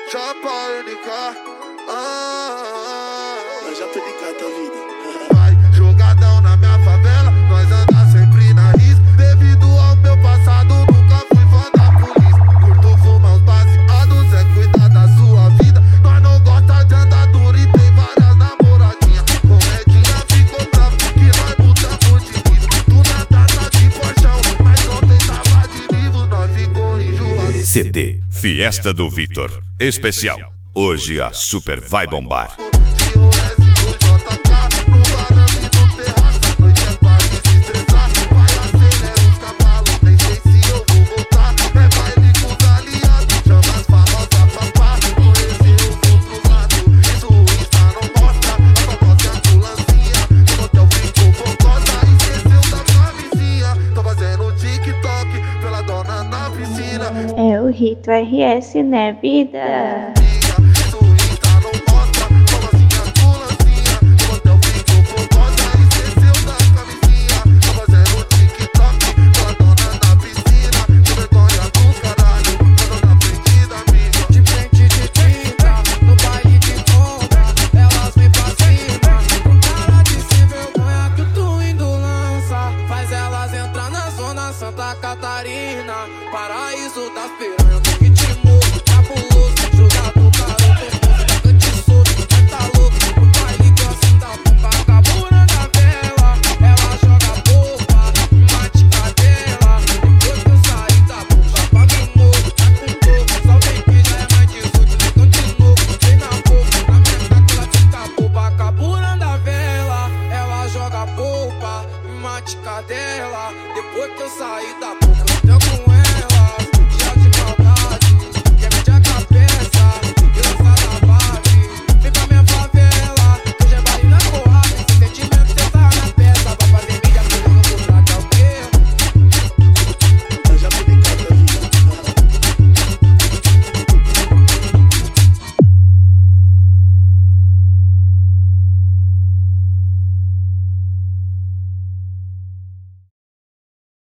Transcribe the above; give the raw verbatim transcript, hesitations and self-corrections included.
Chapa única. Ah, eu já tô ligado, tá vida. vai, jogadão na minha favela, nós anda sempre na risca. Devido ao meu passado, nunca fui fã da polícia. Curto fumar os baseados, é cuidar da sua vida. Nós não gosta de andar duro e tem várias namoradinhas. Comedinha ficou bravo, que nós mudamos de risco. Tu na taça de porchão, mas ontem tava de livro, nós ficou enjoado. C D Fiesta do Vitor Especial. Hoje a Super vai bombar. É o Rito R S, né, vida?